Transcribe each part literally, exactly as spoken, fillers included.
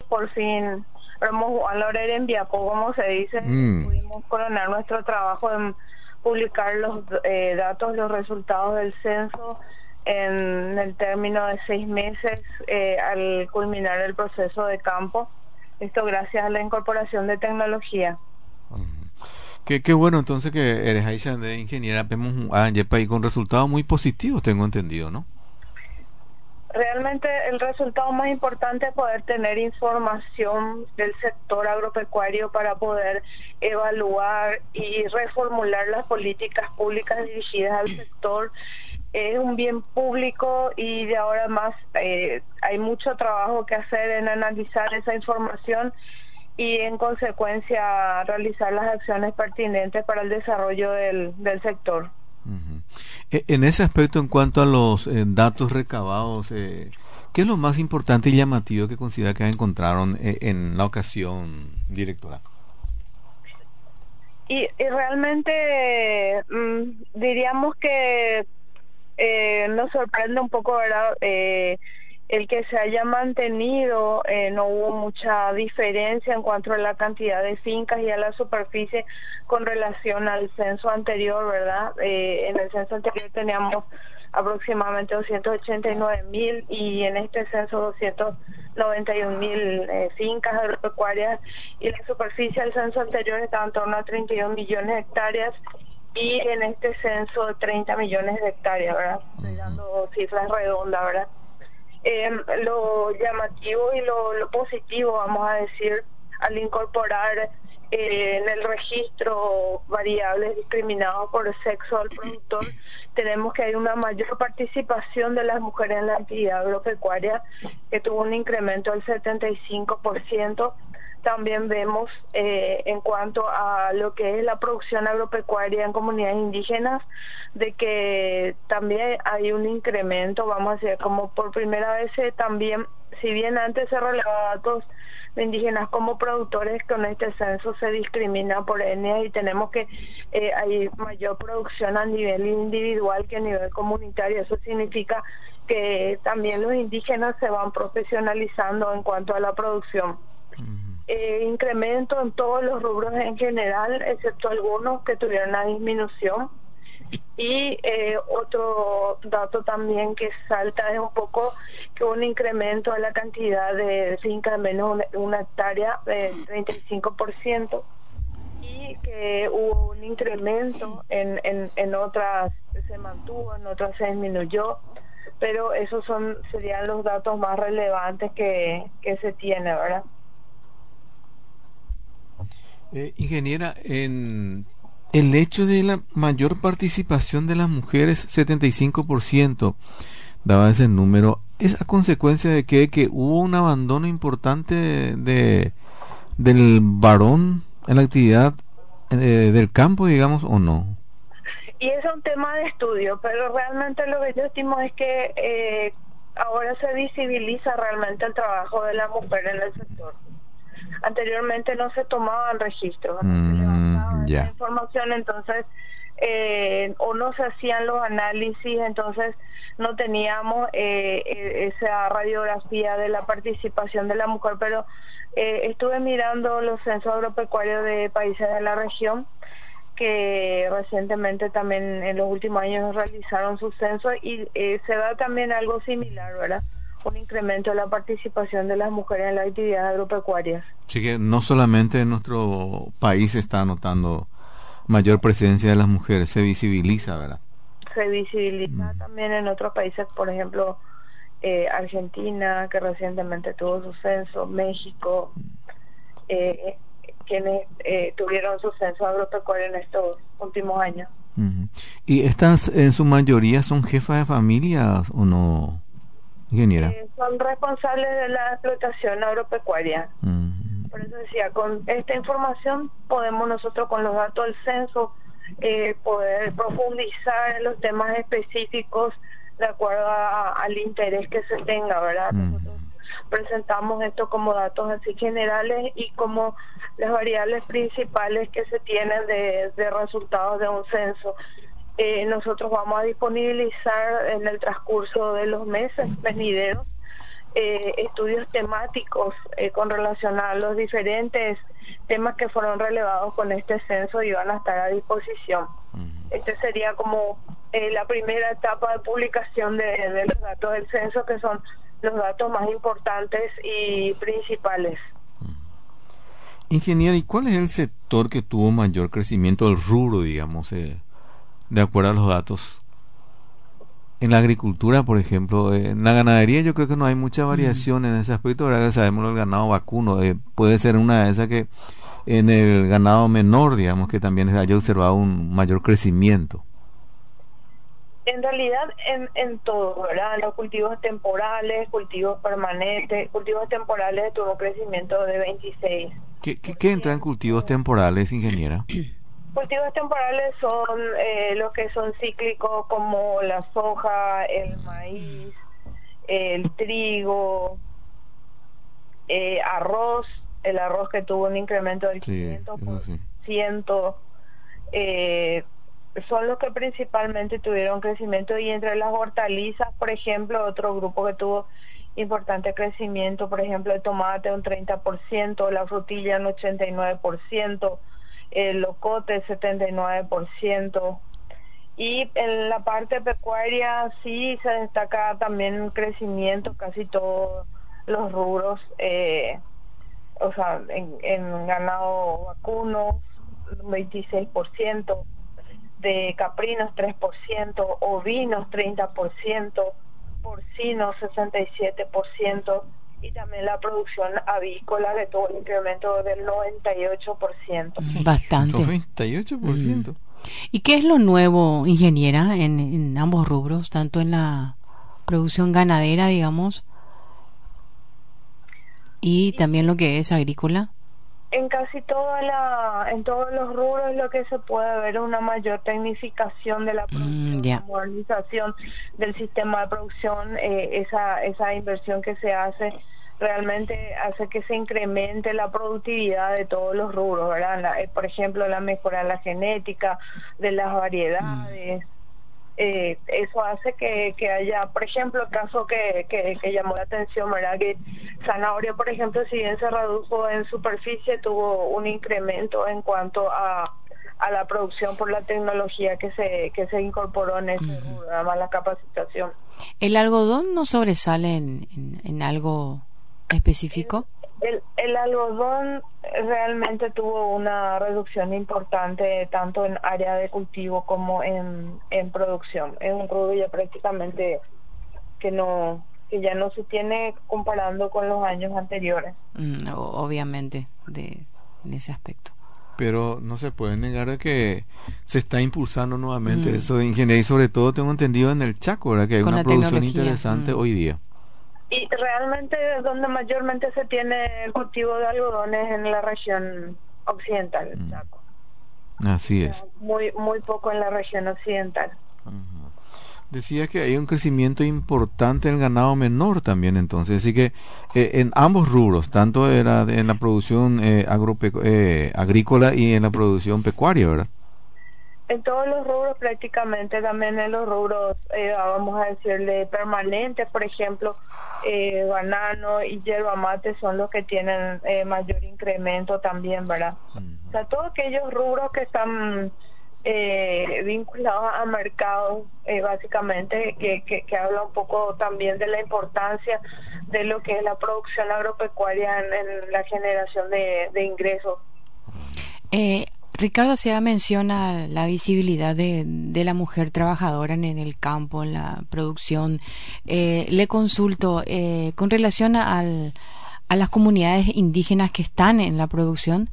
por fin, Ramos Juan Lorer en Viapo, como se dice, mm. pudimos coronar nuestro trabajo en publicar los eh, datos, los resultados del censo en el término de seis meses eh, al culminar el proceso de campo. Esto gracias a la incorporación de tecnología. Qué, qué bueno entonces que eres ahí de ingeniera, vemos a Yepa y con resultados muy positivos, tengo entendido, ¿no? Realmente el resultado más importante es poder tener información del sector agropecuario para poder evaluar y reformular las políticas públicas dirigidas al sector. Es un bien público y de ahora más eh, hay mucho trabajo que hacer en analizar esa información y en consecuencia realizar las acciones pertinentes para el desarrollo del, del sector. Uh-huh. En ese aspecto, en cuanto a los eh, datos recabados, eh, ¿qué es lo más importante y llamativo que considera que encontraron eh, en la ocasión, directora? Y, y realmente mmm, diríamos que eh, nos sorprende un poco, ¿verdad? Eh, el que se haya mantenido, eh, no hubo mucha diferencia en cuanto a la cantidad de fincas y a la superficie con relación al censo anterior, ¿verdad? Eh, en el censo anterior teníamos aproximadamente doscientos ochenta y nueve mil y en este censo doscientos noventa y un mil eh, fincas agropecuarias, y la superficie del censo anterior estaba en torno a treinta y dos millones de hectáreas y en este censo treinta millones de hectáreas, ¿verdad? Estoy dando cifras redondas, ¿verdad? Eh, lo llamativo y lo, lo positivo, vamos a decir, al incorporar eh, en el registro variables discriminados por sexo al productor, tenemos que hay una mayor participación de las mujeres en la actividad agropecuaria, que tuvo un incremento del setenta y cinco por ciento. También vemos eh, en cuanto a lo que es la producción agropecuaria en comunidades indígenas, de que también hay un incremento, vamos a decir, como por primera vez eh, también, si bien antes se relevaba datos de indígenas como productores, con este censo se discrimina por etnias y tenemos que eh, hay mayor producción a nivel individual que a nivel comunitario. Eso significa que también los indígenas se van profesionalizando en cuanto a la producción. Eh, incremento en todos los rubros en general, excepto algunos que tuvieron una disminución. Y eh, otro dato también que salta es un poco que un incremento en la cantidad de fincas de menos de una, una hectárea de treinta y cinco por ciento, y que hubo un incremento en, en, en otras se mantuvo, en otras se disminuyó, pero esos son serían los datos más relevantes que, que se tiene, ¿verdad? Eh, ingeniera, en el hecho de la mayor participación de las mujeres, setenta y cinco por ciento, daba ese número, ¿es a consecuencia de que, que hubo un abandono importante de, de del varón en la actividad eh, del campo, digamos, o no? Y es un tema de estudio, pero realmente lo que yo estimo es que eh, ahora se visibiliza realmente el trabajo de la mujer en el sector. Anteriormente no se tomaban registros, no mm, se levantaba yeah. esa información, entonces eh, o no se hacían los análisis, entonces no teníamos eh, esa radiografía de la participación de la mujer. Pero eh, estuve mirando los censos agropecuarios de países de la región que recientemente también en los últimos años realizaron su censo y eh, se da también algo similar, ¿verdad? Un incremento de la participación de las mujeres en las actividades agropecuarias. Así que no solamente en nuestro país se está notando mayor presencia de las mujeres, se visibiliza, ¿verdad? Se visibiliza mm. también en otros países, por ejemplo, eh, Argentina, que recientemente tuvo su censo, México, eh, quienes eh, tuvieron su censo agropecuario en estos últimos años. Mm. ¿Y estas en su mayoría son jefas de familias o no? Ingeniera. Eh, son responsables de la explotación agropecuaria. Mm. Por eso decía, con esta información podemos nosotros, con los datos del censo, eh, poder profundizar en los temas específicos de acuerdo a, al interés que se tenga, ¿verdad? Mm. Nosotros presentamos esto como datos así generales y como las variables principales que se tienen de, de resultados de un censo. Eh, nosotros vamos a disponibilizar en el transcurso de los meses venideros eh, estudios temáticos eh, con relación a los diferentes temas que fueron relevados con este censo y van a estar a disposición. Este sería como eh, la primera etapa de publicación de, de los datos del censo, que son los datos más importantes y principales. Ingeniera, ¿y cuál es el sector que tuvo mayor crecimiento, el rubro, digamos, eh, de acuerdo a los datos? En la agricultura, por ejemplo, eh, en la ganadería yo creo que no hay mucha variación mm. en ese aspecto, ¿verdad? Que sabemos el ganado vacuno, eh, puede ser una de esas que en el ganado menor, digamos, que también haya observado un mayor crecimiento. En realidad, en, en todo, ¿verdad? Los cultivos temporales, cultivos permanentes, cultivos temporales tuvo crecimiento de veintiséis. ¿Qué, qué, qué entra en cultivos temporales, ingeniera? Cultivos temporales son eh, los que son cíclicos, como la soja, el maíz, el trigo, eh, arroz, el arroz que tuvo un incremento del quinientos por ciento, sí. eh, son los que principalmente tuvieron crecimiento. Y entre las hortalizas, por ejemplo, otro grupo que tuvo importante crecimiento, por ejemplo, el tomate un treinta por ciento, la frutilla un ochenta y nueve por ciento, el locote setenta y nueve por ciento. Y en la parte pecuaria sí se destaca también crecimiento, casi todos los rubros, eh, o sea, en, en ganado vacuno veintiséis por ciento, de caprinos tres por ciento, ovinos treinta por ciento, porcinos sesenta y siete por ciento, y también la producción avícola que tuvo un incremento del noventa y ocho por ciento. Bastante. noventa y ocho por ciento. Mm. ¿Y qué es lo nuevo, ingeniera, en, en ambos rubros, tanto en la producción ganadera, digamos, y también lo que es agrícola? En casi toda la, en todos los rubros lo que se puede ver es una mayor tecnificación de la producción, mm, yeah. modernización del sistema de producción, eh, esa, esa inversión que se hace realmente hace que se incremente la productividad de todos los rubros, ¿verdad? La, eh, por ejemplo, la mejora en la genética de las variedades. Mm. Eh, eso hace que, que haya, por ejemplo, el caso que, que, que llamó la atención, ¿verdad? Que zanahoria, por ejemplo, si bien se redujo en superficie, tuvo un incremento en cuanto a, a la producción por la tecnología que se que se incorporó en ese uh-huh. rubro, además la capacitación. ¿El algodón no sobresale en, en, en algo específico? El, el algodón realmente tuvo una reducción importante tanto en área de cultivo como en, en producción. Es un rubro ya prácticamente que no que ya no se tiene comparando con los años anteriores. Mm, obviamente, de, en ese aspecto. Pero no se puede negar que se está impulsando nuevamente mm. eso, ingeniería, y sobre todo tengo entendido en el Chaco, ¿verdad? Que hay con una producción interesante mm. hoy día. Y realmente donde mayormente se tiene el cultivo de algodones en la región occidental del Chaco. Así es. O sea, muy muy poco en la región occidental. Uh-huh. Decía que hay un crecimiento importante en el ganado menor también, entonces, así que eh, en ambos rubros, tanto era en la producción eh, agropecu- eh, agrícola y en la producción pecuaria, ¿verdad? En todos los rubros prácticamente, también en los rubros, eh, vamos a decirle, permanentes, por ejemplo, eh, banano y yerba mate son los que tienen eh, mayor incremento también, ¿verdad? Uh-huh. O sea, todos aquellos rubros que están eh, vinculados a mercados, eh, básicamente, que, que, que habla un poco también de la importancia de lo que es la producción agropecuaria en, en la generación de, de ingresos. Eh, Ricardo Sea menciona la visibilidad de, de la mujer trabajadora en, en el campo, en la producción. Eh, le consulto, eh, con relación a, al, a las comunidades indígenas que están en la producción.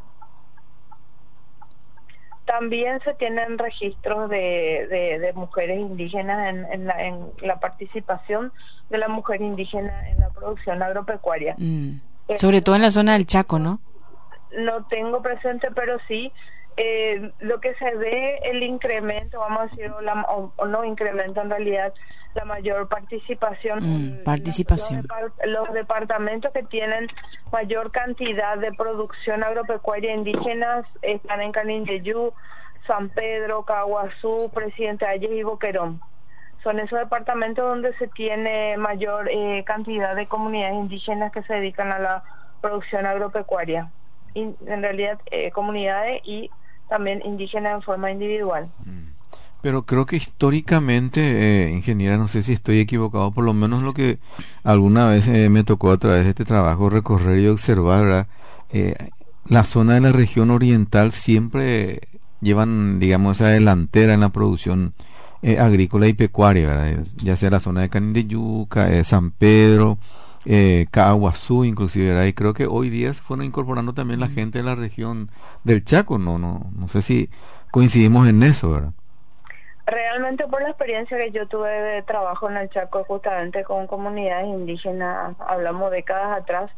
También se tienen registros de, de, de mujeres indígenas en, en, la, en la participación de la mujer indígena en la producción agropecuaria. Mm. Sobre todo en la zona del Chaco, ¿no? No tengo presente, pero sí eh, lo que se ve el incremento, vamos a decir, o, la, o, o no incremento en realidad, la mayor participación. Mm, participación. Los, los departamentos que tienen mayor cantidad de producción agropecuaria indígenas están en Canindeyú, San Pedro, Caguazú, Presidente Hayes y Boquerón. son esos departamentos donde se tiene mayor eh, cantidad de comunidades indígenas que se dedican a la producción agropecuaria. Y, en realidad, eh, comunidades y también indígenas en forma individual. Pero creo que históricamente, eh, ingeniera, no sé si estoy equivocado, por lo menos lo que alguna vez eh, me tocó a través de este trabajo recorrer y observar, ¿verdad? Eh, la zona de la región oriental siempre llevan, digamos, esa delantera en la producción eh, agrícola y pecuaria, ¿verdad? Ya sea la zona de Canindeyuca, eh, San Pedro, eh, Caguazú, inclusive, ¿verdad? Y creo que hoy día se fueron incorporando también la gente de la región del Chaco, no, no, no sé si coincidimos en eso, ¿verdad? Realmente, por la experiencia que yo tuve de trabajo en el Chaco justamente con comunidades indígenas, hablamos décadas atrás,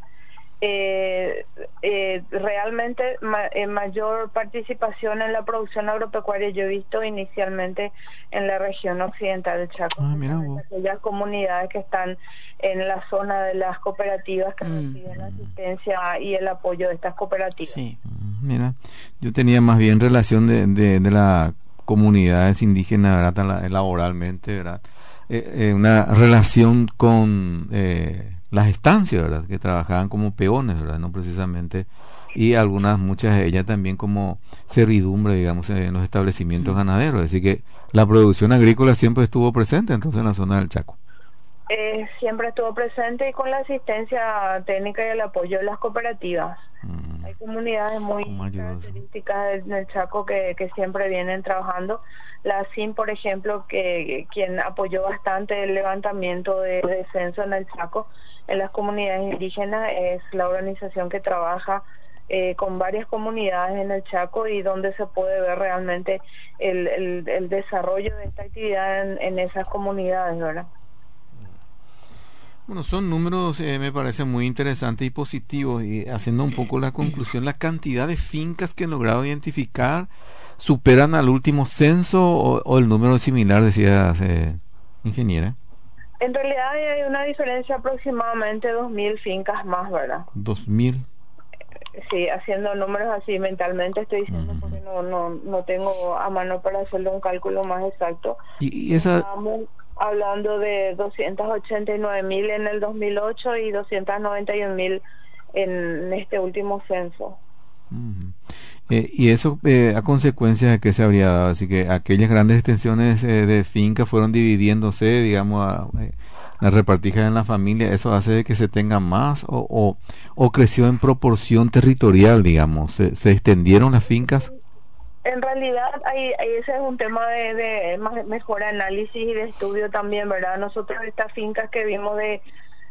eh, eh, realmente ma eh, mayor participación en la producción agropecuaria yo he visto inicialmente en la región occidental del Chaco. Ah, mira vos. Aquellas comunidades que están en la zona de las cooperativas que Mm. reciben la asistencia y el apoyo de estas cooperativas. Sí. Mira, yo tenía más bien relación de, de, de la comunidades indígenas, ¿verdad? La- laboralmente, ¿verdad? Eh, eh, una relación con eh, las estancias, ¿verdad? Que trabajaban como peones, ¿verdad? No precisamente, y algunas, muchas de ellas también como servidumbre, digamos, en los establecimientos ganaderos, así que la producción agrícola siempre estuvo presente entonces en la zona del Chaco. Eh, siempre estuvo presente y con la asistencia técnica y el apoyo de las cooperativas. Mm. Hay comunidades muy ¿Cómo ayuda eso? características del, del Chaco que, que siempre vienen trabajando. La S I M, por ejemplo, que quien apoyó bastante el levantamiento de, de censo en el Chaco, en las comunidades indígenas, es la organización que trabaja eh, con varias comunidades en el Chaco y donde se puede ver realmente el, el, el desarrollo de esta actividad en, en esas comunidades, ¿verdad? Bueno, son números, eh, me parecen muy interesantes y positivos, y haciendo un poco la conclusión, la cantidad de fincas que han logrado identificar superan al último censo o, o el número similar, decía eh, ingeniera. En realidad hay una diferencia aproximadamente dos mil fincas más, ¿verdad? Dos mil. Sí, haciendo números así mentalmente estoy diciendo, Ujú. porque no no no tengo a mano para hacerle un cálculo más exacto. Y, y esa, Estamos hablando de doscientos ochenta y nueve mil en el dos mil ocho y doscientos noventa y un mil en este último censo. ujú. Eh, y eso eh, a consecuencia de que se habría dado, así que aquellas grandes extensiones eh, de fincas fueron dividiéndose, digamos, a, eh, las repartijas en la familia, eso hace de que se tenga más o, o, o creció en proporción territorial, digamos, se, se extendieron las fincas. En realidad, ahí, ahí ese es un tema de, de más- mejor análisis y de estudio también, ¿verdad? Nosotros estas fincas que vimos de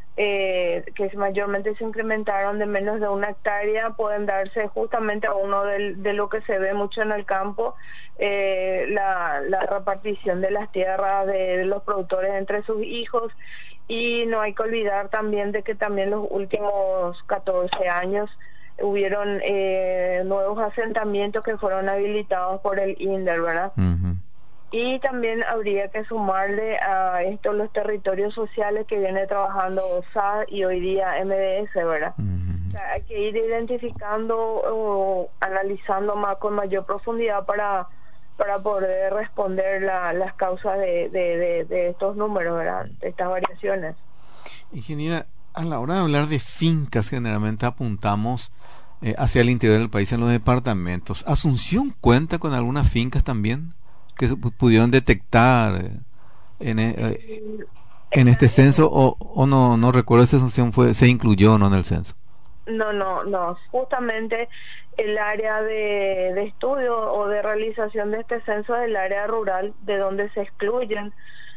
eh, que mayormente se incrementaron de menos de una hectárea pueden darse justamente a uno del- de lo que se ve mucho en el campo, eh, la, la repartición de las tierras de, de los productores entre sus hijos. Y no hay que olvidar también de que también los últimos catorce años hubieron eh, nuevos asentamientos que fueron habilitados por el INDER, ¿verdad? Ujú. Y también habría que sumarle a esto los territorios sociales que viene trabajando O S A D y hoy día M D S, ¿verdad? Ujú. O sea, hay que ir identificando o analizando más con mayor profundidad para para poder responder la, las causas de, de, de, de estos números, ¿verdad? De estas variaciones. Ingeniera, a la hora de hablar de fincas, generalmente apuntamos eh, hacia el interior del país en los departamentos. ¿Asunción cuenta con algunas fincas también que se pu- pudieron detectar eh, en, e- eh, en este censo o, o no no recuerdo si Asunción fue se incluyó o no en el censo? No, no, no. Justamente el área de, de estudio o de realización de este censo es el área rural, de donde se excluyen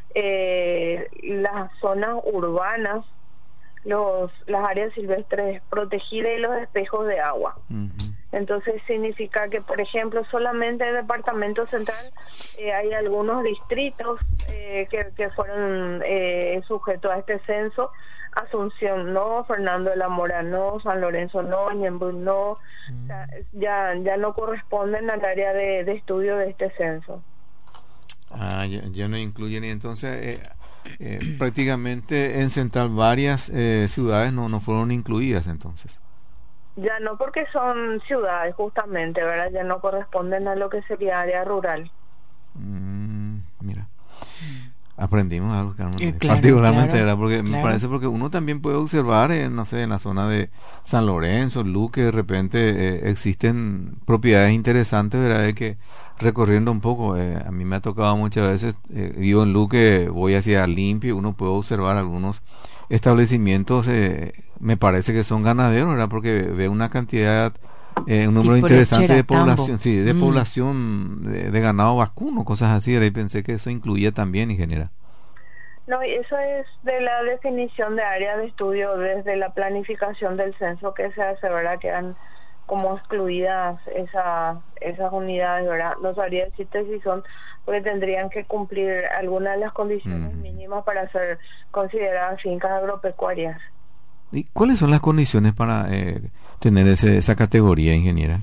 eh, las zonas urbanas, los las áreas silvestres protegidas y los espejos de agua. Ujú. Entonces significa que, por ejemplo, solamente en el departamento central eh, hay algunos distritos eh, que, que fueron eh, sujetos a este censo. Asunción no, Fernando de la Mora no, San Lorenzo no, Ñemby no, o sea, ya, ya no corresponden al área de, de estudio de este censo. Ah, ya, ya no incluyen y entonces eh, eh, prácticamente en Central varias eh, ciudades no no fueron incluidas entonces. Ya no, porque son ciudades justamente, ¿verdad? Ya no corresponden a lo que sería área rural. Mm, mira. Aprendimos algo, Carmen, Eh, claro, particularmente, claro, ¿verdad? Porque me claro. parece porque uno también puede observar, en, no sé, en la zona de San Lorenzo, Luque, de repente eh, existen propiedades interesantes, ¿verdad? De que recorriendo un poco, eh, a mí me ha tocado muchas veces, eh, vivo en Luque, voy hacia Limpio, uno puede observar algunos establecimientos, eh, me parece que son ganaderos, ¿verdad? Porque ve una cantidad, eh, un número Tipo interesante lechera, de tambo. población, sí, de Mm. población de, de ganado vacuno, cosas así, ¿verdad? Y pensé que eso incluía también, ingeniera. No, y eso es de la definición de área de estudio desde la planificación del censo que se hace, ¿verdad? Quedan como excluidas esas esas unidades, ¿verdad? No sabría decirte si son, porque tendrían que cumplir algunas de las condiciones Mm. mínimas para ser consideradas fincas agropecuarias. ¿Y cuáles son las condiciones para eh, tener ese, esa categoría, ingeniera?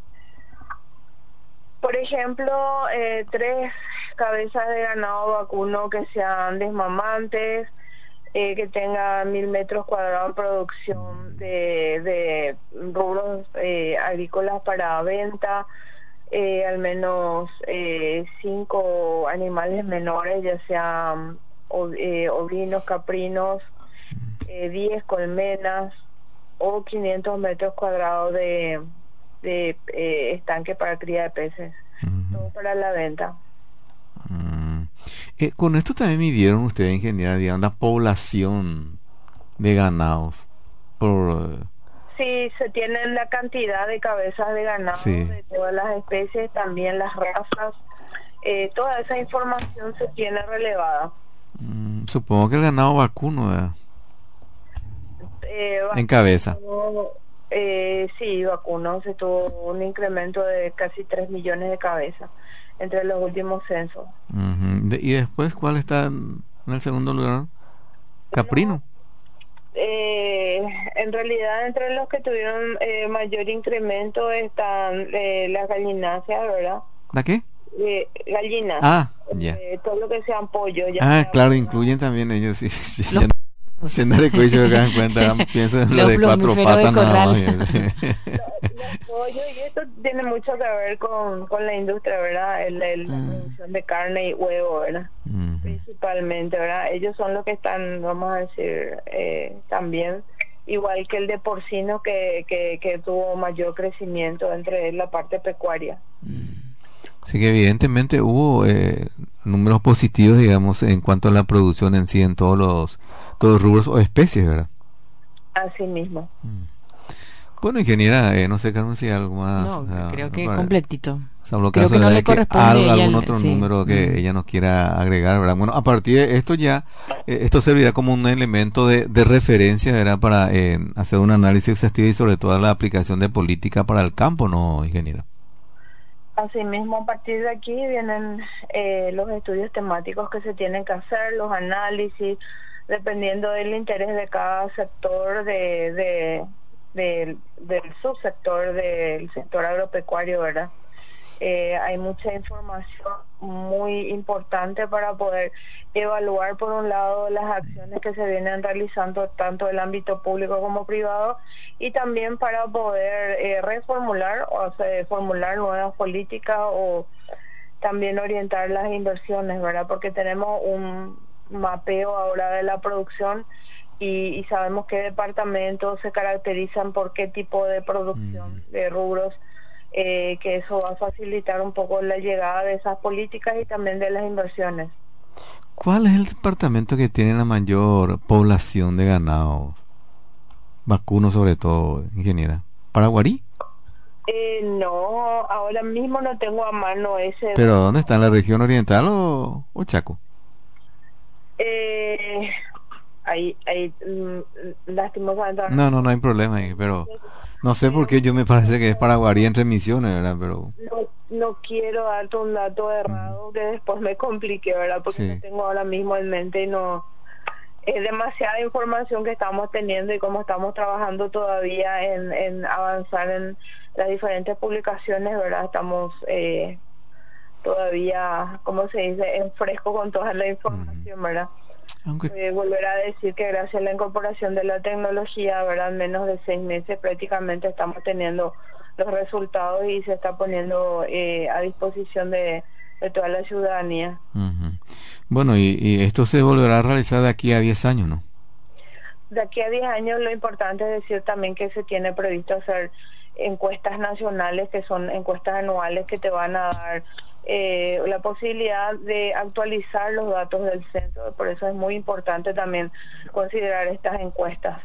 Por ejemplo, eh, tres cabezas de ganado vacuno que sean desmamantes, eh, que tengan mil metros cuadrados de producción de, de rubros eh, agrícolas para venta, eh, al menos eh, cinco animales menores, ya sean ov- eh, ovinos, caprinos, eh, diez colmenas o quinientos metros cuadrados de, de eh, estanque para cría de peces, todo Ujú. para la venta. Mm. Eh, con esto también midieron ustedes, ingeniera, digamos, la población de ganados. Por, eh, Sí, se tienen la cantidad de cabezas de ganado sí. de todas las especies, también las razas, eh, toda esa información se tiene relevada. Mm, supongo que el ganado vacuno, ¿verdad? Eh, En cabeza. vacuno, eh, sí, vacuno, se tuvo un incremento de casi tres millones de cabezas entre los últimos censos. Ujú. De- y después, ¿cuál está en, en el segundo lugar? No, Caprino. eh, en realidad entre los que tuvieron eh, mayor incremento están eh, las gallinacias, ¿verdad? ¿La qué? Eh, gallinas, Ah, ya. eh, todo lo que sean pollos, ya Ah, sea claro, vacuno. incluyen también ellos. Sí, sí, sí, Los ya no, sin dar el juicio que dan cuenta, pienso en lo Los de cuatro plumíferos de patas nada corral. más. Los pollos, y esto tiene mucho que ver con, con la industria, ¿verdad? El, el- la Ah. producción de carne y huevo, ¿verdad? Ujú. Principalmente, ¿verdad? Ellos son los que están, vamos a decir, eh, también, igual que el de porcino, que, que, que tuvo mayor crecimiento entre la parte pecuaria. Así que evidentemente hubo eh, números positivos, digamos, en cuanto a la producción en sí, en todos los, todos los rubros o especies, ¿verdad? Así mismo. Bueno, ingeniera, eh, no sé, Carmen, si hay algo más. No, ah, creo que para- completito. salvo Creo caso que no de le que corresponde algo- a ella algún el- otro sí. número que Mm. ella nos quiera agregar, ¿verdad? Bueno, a partir de esto ya, eh, esto servirá como un elemento de, de referencia, ¿verdad? Para eh, hacer un análisis exhaustivo y sobre todo la aplicación de política para el campo, ¿no, ingeniera? Asimismo, a partir de aquí vienen eh, los estudios temáticos que se tienen que hacer, los análisis, dependiendo del interés de cada sector, de, de, del del subsector del sector agropecuario, ¿verdad? Eh, hay mucha información muy importante para poder evaluar, por un lado, las acciones que se vienen realizando tanto en el ámbito público como privado, y también para poder eh, reformular o sea, formular nuevas políticas o también orientar las inversiones, ¿verdad? Porque tenemos un mapeo ahora de la producción y, y sabemos qué departamentos se caracterizan por qué tipo de producción, de rubros, eh, que eso va a facilitar un poco la llegada de esas políticas y también de las inversiones. ¿Cuál es el departamento que tiene la mayor población de ganado? Vacuno sobre todo, ingeniera. ¿Paraguarí? Eh, no, ahora mismo no tengo a mano ese. ¿Pero dónde está? ¿En la región oriental o, o Chaco? Eh, ahí, ahí, mm, lastimosamente. No, no, no hay problema ahí, pero no sé por qué yo me parece que es Paraguarí entre Misiones, ¿verdad? Pero No, no quiero darte un dato errado que después me complique, ¿verdad? Porque sí. no tengo ahora mismo en mente y no... Es demasiada información que estamos teniendo y como estamos trabajando todavía en, en avanzar en las diferentes publicaciones, ¿verdad? Estamos eh, todavía, ¿cómo se dice?, en fresco con toda la información, ¿verdad? Aunque Eh, volver a decir que gracias a la incorporación de la tecnología, ¿verdad?, en menos de seis meses prácticamente estamos teniendo los resultados y se está poniendo eh, a disposición de, de toda la ciudadanía. Ujú. Bueno, y, y esto se volverá a realizar de aquí a diez años, ¿no? De aquí a diez años lo importante es decir también que se tiene previsto hacer encuestas nacionales, que son encuestas anuales que te van a dar eh, la posibilidad de actualizar los datos del censo. Por eso es muy importante también considerar estas encuestas.